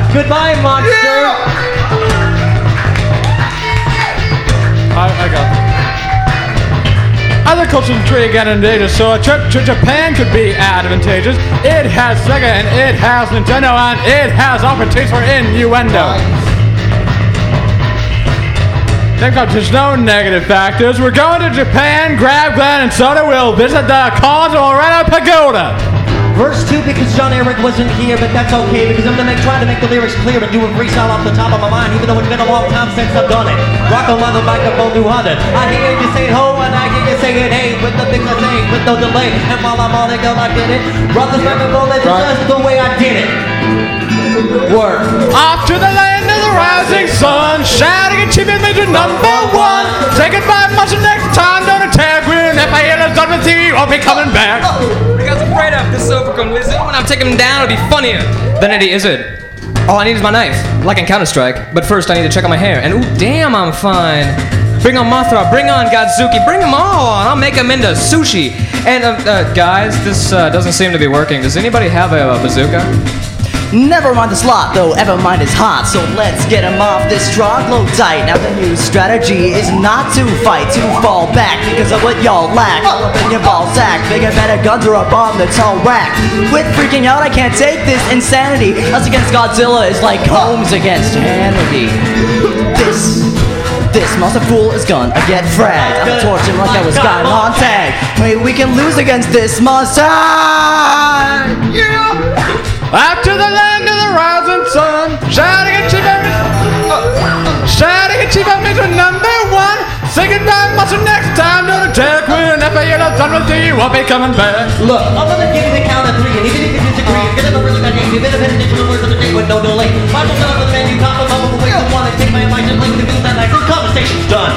Goodbye, monster. Yeah. I got it. Other cultures intrigue and endangered, so a trip to Japan could be advantageous. It has Sega and it has Nintendo and it has opportunities for innuendo. There's no negative factors. We're going to Japan, grab Glenn and Soda. We'll visit the Cons of Morena Pagoda. Verse 2 because John Eric wasn't here, but that's okay because I'm trying to make the lyrics clear and do a freestyle off the top of my mind, even though it's been a long time since I've done it. Rock on the microphone 200. I hear you say ho and I hear you say it hey with the big thing, with no delay. And while I'm on it, girl, I get it. Brothers microphone, it's just the way I did it. Word. Off to the land of the rising sun, shouting achievement major number 1. Say goodbye much next time, don't attack when FIL is done with you, I'll be coming back. Because I'm afraid of this overcome lizard. When I take him down, it'll be funnier than any izzard. All I need is my knife, like in Counter-Strike. But first I need to check on my hair, and ooh, damn, I'm fine. Bring on Mothra, bring on Godzuki, bring them all on. I'll make them into sushi. And guys, this doesn't seem to be working. Does anybody have a bazooka? Never mind the slot, though ever mind is hot. So let's get him off this troglodyte. Now the new strategy is not to fight, to fall back because of what y'all lack. All up in your ball sack, bigger, better guns are up on the tall rack. Quit freaking out, I can't take this insanity. Us against Godzilla is like Holmes against Hannity. This monster fool is gonna get fragged. I'm torching like I was got on tag. Maybe we can lose against this monster. Yeah! After the land of the rising sun, shouting achievement major number 1. Say goodbye, monster, next time, don't attack when FAL is done with you, I'll be coming back. Look, I'm gonna give you the count of 3, and even if you disagree, you're gonna know really my name. You've been a digital words of the day with no delay. Bible son of the man, you pop them up with the way you want to take my advice and link the news that night. This conversation's done.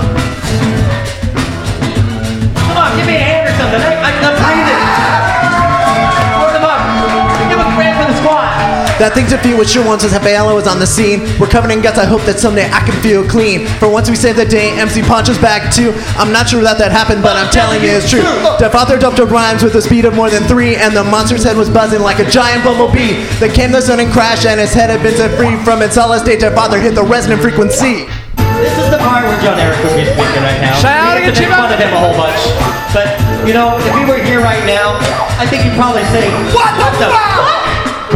Come on, give me a hand or something. I'm breathing. Word them up. Give a grand for the squad. That thing to feel with sure once as FAL was on the scene. We're covered in guts, I hope that someday I can feel clean. For once we save the day, MC Punch is back too. I'm not sure that happened, but I'm telling you it's true. Deaf author dumped up rhymes with a speed of more than 3, and the monster's head was buzzing like a giant bumblebee. Then came the sudden crash, and his head had been set free from its solid state. Deaf author hit the resonant frequency. This is the part where John Eric would be speaking right now. Shouting we have to make fun of him a whole bunch. But, you know, if he were here right now, I think he'd probably say, What the fuck?